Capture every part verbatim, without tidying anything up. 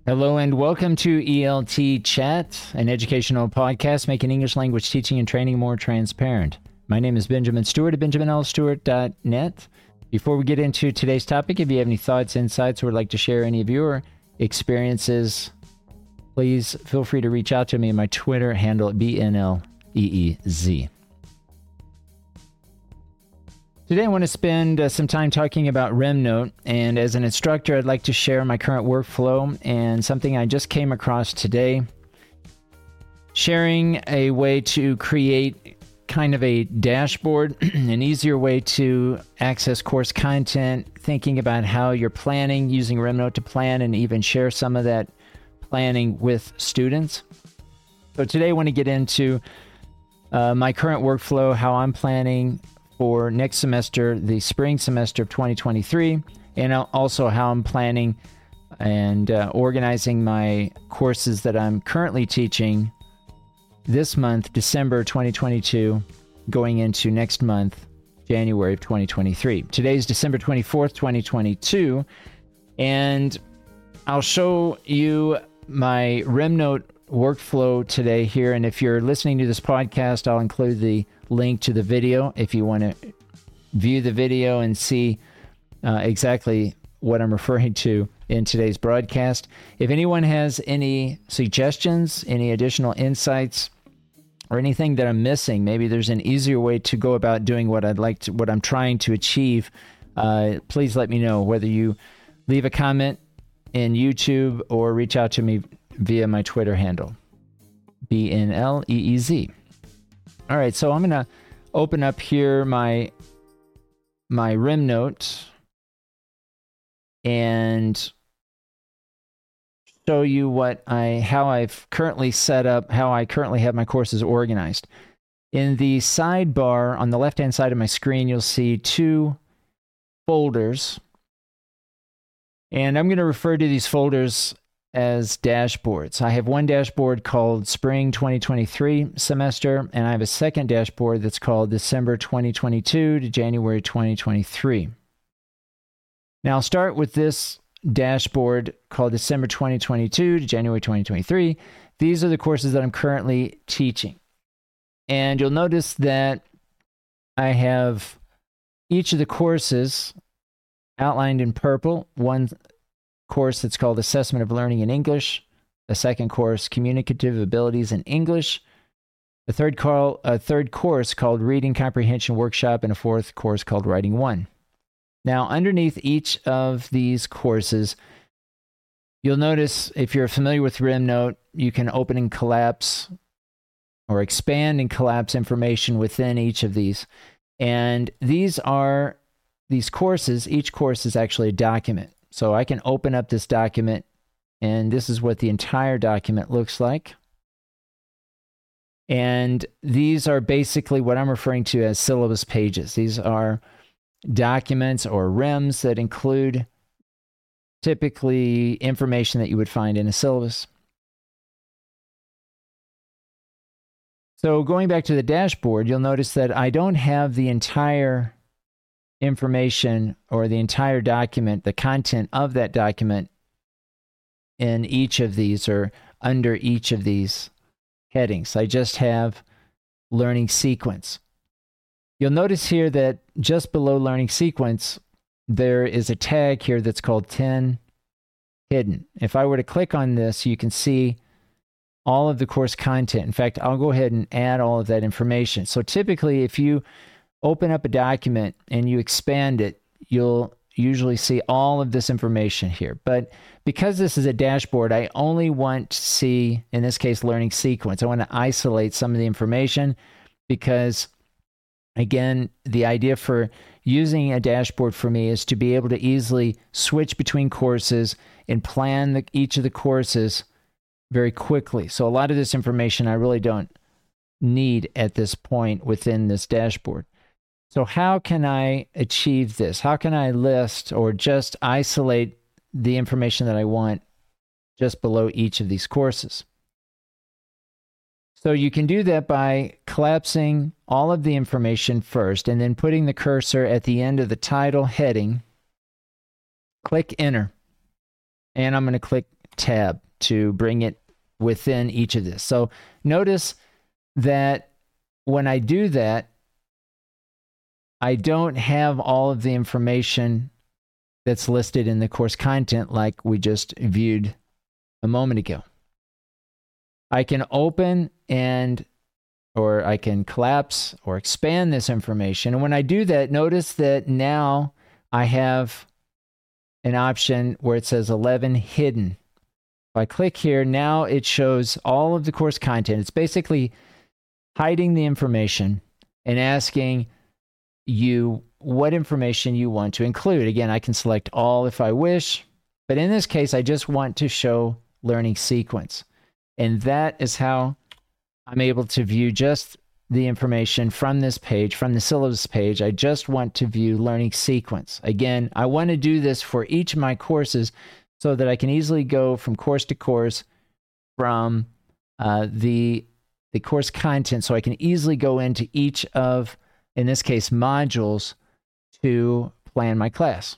Hello and welcome to E L T Chat, an educational podcast making English language teaching and training more transparent. My name is Benjamin Stewart at benjamin l stewart dot net. Before we get into today's topic, if you have any thoughts, insights, or would like to share any of your experiences, please feel free to reach out to me on my Twitter handle at B N L E E Z. Today I want to spend uh, some time talking about RemNote, and as an instructor I'd like to share my current workflow and something I just came across today, sharing a way to create kind of a dashboard, an easier way to access course content, thinking about how you're planning, using RemNote to plan and even share some of that planning with students. So today I want to get into uh, my current workflow, how I'm planning for next semester, the spring semester of twenty twenty-three, and also how I'm planning and uh, organizing my courses that I'm currently teaching this month, December twenty twenty-two, going into next month, January of twenty twenty-three. Today's December twenty-fourth, twenty twenty-two, and I'll show you my RemNote workflow today here, and if you're listening to this podcast, I'll include the link to the video if you want to view the video and see uh, exactly what I'm referring to in today's broadcast. If anyone has any suggestions, any additional insights, or anything that I'm missing, maybe there's an easier way to go about doing what I'd like to, what I'm trying to achieve, uh, please let me know, whether you leave a comment in YouTube or reach out to me via my Twitter handle, B N L E E Z. All right, so I'm going to open up here my my RemNote and show you what I how I've currently set up, how I currently have my courses organized. In the sidebar on the left-hand side of my screen, you'll see two folders, and I'm going to refer to these folders as dashboards. I have one dashboard called Spring twenty twenty-three semester, and I have a second dashboard that's called December twenty twenty-two to January twenty twenty-three. Now I'll start with this dashboard called December twenty twenty-two to January twenty twenty-three. These are the courses that I'm currently teaching. And you'll notice that I have each of the courses outlined in purple. One course that's called Assessment of Learning in English, a second course, Communicative Abilities in English, a third, call, a third course called Reading Comprehension Workshop, and a fourth course called Writing one. Now, underneath each of these courses, you'll notice, if you're familiar with RemNote, you can open and collapse or expand and collapse information within each of these. And these are, these courses, each course is actually a document. So I can open up this document, and this is what the entire document looks like. And these are basically what I'm referring to as syllabus pages. These are documents or rems that include typically information that you would find in a syllabus. So going back to the dashboard, you'll notice that I don't have the entire information or the entire document, the content of that document in each of these or under each of these headings. I just have learning sequence. You'll notice here that just below learning sequence, there is a tag here that's called ten hidden. If I were to click on this, you can see all of the course content. In fact, I'll go ahead and add all of that information. So typically, if you open up a document and you expand it, you'll usually see all of this information here. But because this is a dashboard, I only want to see, in this case, learning sequence. I want to isolate some of the information because, again, the idea for using a dashboard for me is to be able to easily switch between courses and plan the, each of the courses very quickly. So a lot of this information I really don't need at this point within this dashboard. So how can I achieve this? How can I list or just isolate the information that I want just below each of these courses? So you can do that by collapsing all of the information first and then putting the cursor at the end of the title heading. Click Enter. And I'm going to click tab to bring it within each of this. So notice that when I do that, I don't have all of the information that's listed in the course content like we just viewed a moment ago. I can open and, or I can collapse or expand this information. And when I do that, notice that now I have an option where it says eleven hidden. If I click here, now it shows all of the course content. It's basically hiding the information and asking you what information you want to include. Again, I can select all if I wish, but in this case, I just want to show learning sequence. And that is how I'm able to view just the information from this page, from the syllabus page. I just want to view learning sequence. Again, I want to do this for each of my courses so that I can easily go from course to course from uh, the, the course content, so I can easily go into each of, in this case, modules to plan my class.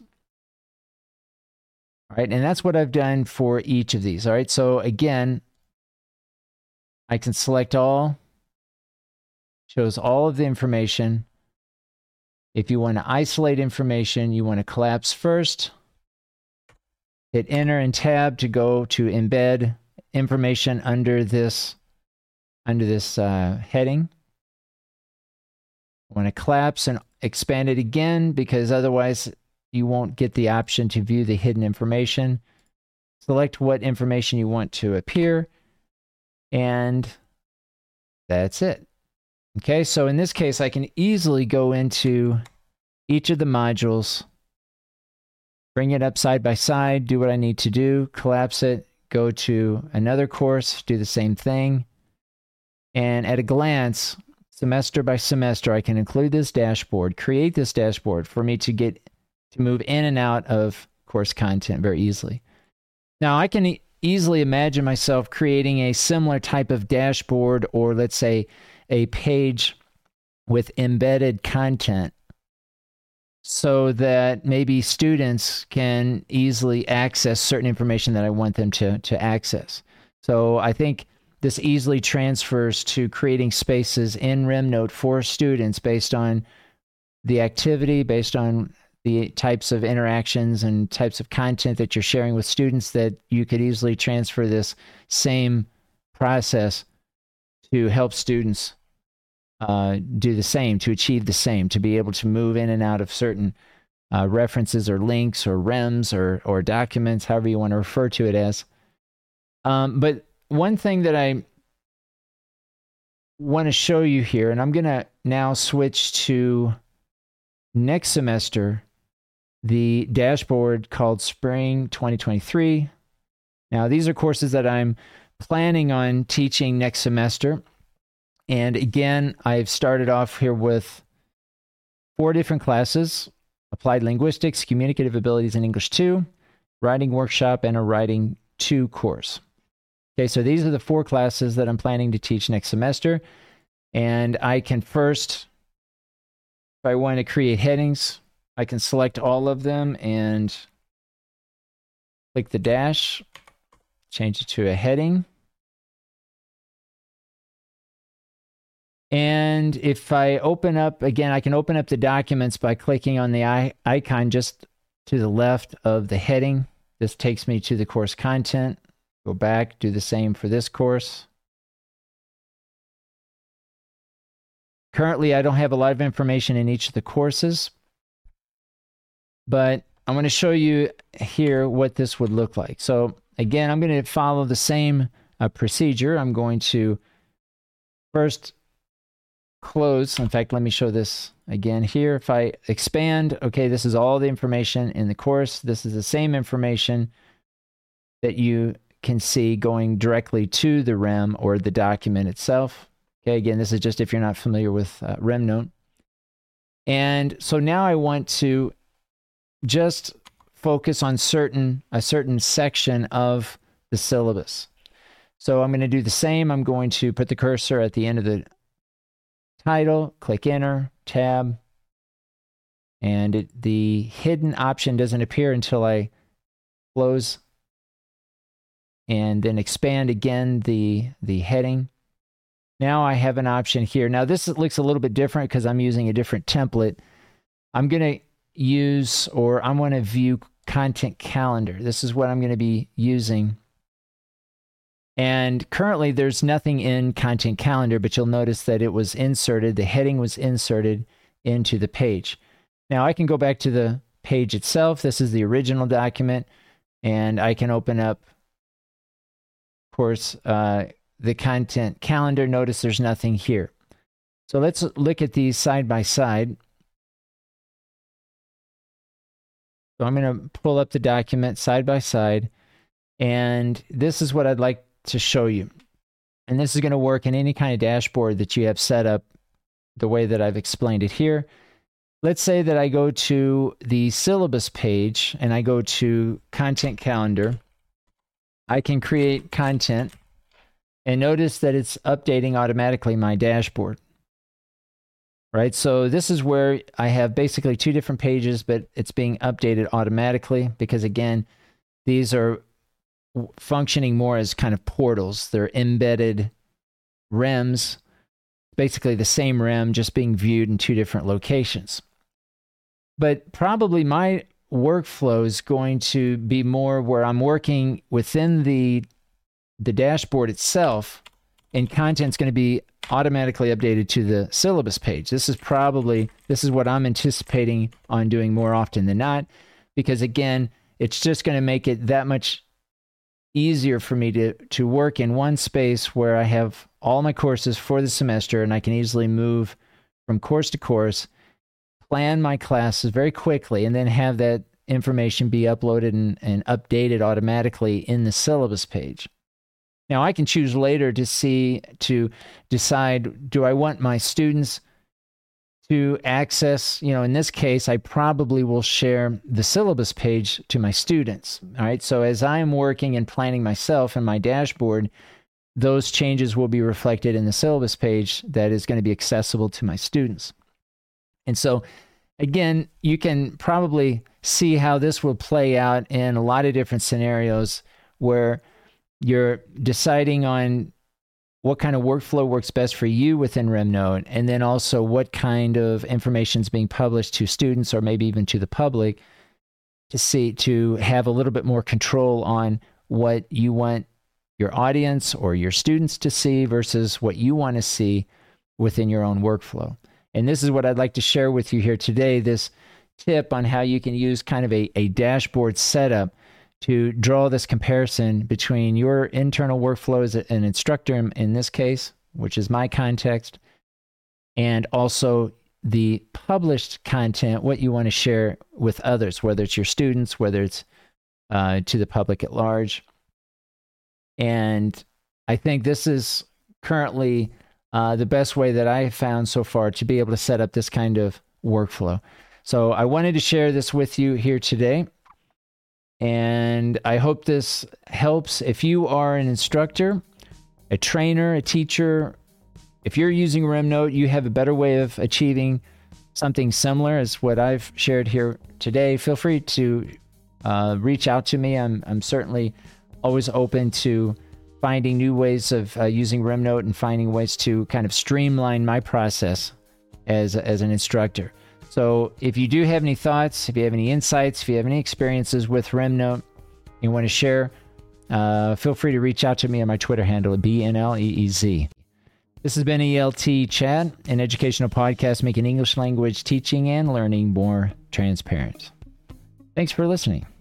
All right, and that's what I've done for each of these. All right, so again, I can select all, shows all of the information. If you want to isolate information, you want to collapse first. Hit Enter and Tab to go to embed information under this, under this uh, heading. I want to collapse and expand it again because otherwise you won't get the option to view the hidden information. Select what information you want to appear, and that's it. Okay, so in this case, I can easily go into each of the modules, bring it up side by side, do what I need to do, collapse it, go to another course, do the same thing. And at a glance, semester by semester, I can include this dashboard, create this dashboard for me to get to move in and out of course content very easily. Now, I can e- easily imagine myself creating a similar type of dashboard, or let's say a page with embedded content, so that maybe students can easily access certain information that I want them to, to access. So I think this easily transfers to creating spaces in RemNote for students based on the activity, based on the types of interactions and types of content that you're sharing with students, that you could easily transfer this same process to help students uh, do the same, to achieve the same, to be able to move in and out of certain uh, references or links or rems or, or documents, however you want to refer to it as. Um, but one thing that I want to show you here, and I'm going to now switch to next semester, the dashboard called Spring twenty twenty-three. Now, these are courses that I'm planning on teaching next semester. And again, I've started off here with four different classes: Applied Linguistics, Communicative Abilities in English two, Writing Workshop, and a Writing two course. Okay, so these are the four classes that I'm planning to teach next semester. And I can first, if I want to create headings, I can select all of them and click the dash, change it to a heading. And if I open up, again, I can open up the documents by clicking on the icon just to the left of the heading. This takes me to the course content. Go back, do the same for this course. Currently, I don't have a lot of information in each of the courses, but I'm going to show you here what this would look like. So again, I'm going to follow the same uh, procedure. I'm going to first close. In fact, let me show this again here. If I expand, okay, this is all the information in the course. This is the same information that you can see going directly to the rem or the document itself. Okay, again, this is just if you're not familiar with uh, RemNote. And so now I want to just focus on certain a certain section of the syllabus. So I'm going to do the same. I'm going to put the cursor at the end of the title, click Enter, Tab, and it, the hidden option doesn't appear until I close and then expand again the, the heading. Now I have an option here. Now this looks a little bit different because I'm using a different template. I'm going to use, or I'm going to view content calendar. This is what I'm going to be using. And currently there's nothing in content calendar, but you'll notice that it was inserted, the heading was inserted into the page. Now I can go back to the page itself. This is the original document, and I can open up, of course, uh, the content calendar. Notice there's nothing here. So let's look at these side by side. So I'm going to pull up the document side by side, and this is what I'd like to show you. And this is going to work in any kind of dashboard that you have set up the way that I've explained it here. Let's say that I go to the syllabus page and I go to content calendar. I can create content, and notice that it's updating automatically my dashboard. Right, so this is where I have basically two different pages, but it's being updated automatically because, again, these are functioning more as kind of portals. They're embedded R E Ms, basically the same R E M, just being viewed in two different locations. But probably my workflow is going to be more where I'm working within the, the dashboard itself, and content's going to be automatically updated to the syllabus page. This is probably, this is what I'm anticipating on doing more often than not, because again, it's just going to make it that much easier for me to, to work in one space where I have all my courses for the semester, and I can easily move from course to course, plan my classes very quickly, and then have that information be uploaded and, and updated automatically in the syllabus page. Now I can choose later to see, to decide, do I want my students to access, you know, in this case, I probably will share the syllabus page to my students. All right. So as I am working and planning myself in my dashboard, those changes will be reflected in the syllabus page that is going to be accessible to my students. And so again, you can probably see how this will play out in a lot of different scenarios where you're deciding on what kind of workflow works best for you within RemNote, and then also what kind of information is being published to students or maybe even to the public to see, to have a little bit more control on what you want your audience or your students to see versus what you want to see within your own workflow. And this is what I'd like to share with you here today, this tip on how you can use kind of a, a dashboard setup to draw this comparison between your internal workflow as an instructor in this case, which is my context, and also the published content, what you want to share with others, whether it's your students, whether it's uh, to the public at large. And I think this is currently uh, the best way that I have found so far to be able to set up this kind of workflow. So I wanted to share this with you here today. And I hope this helps. If you are an instructor, a trainer, a teacher, if you're using RemNote, you have a better way of achieving something similar as what I've shared here today, feel free to uh, reach out to me. I'm, I'm certainly always open to finding new ways of uh, using RemNote and finding ways to kind of streamline my process as, as an instructor. So if you do have any thoughts, if you have any insights, if you have any experiences with RemNote you want to share, uh, feel free to reach out to me on my Twitter handle at B N L E E Z. This has been E L T Chat, an educational podcast making English language teaching and learning more transparent. Thanks for listening.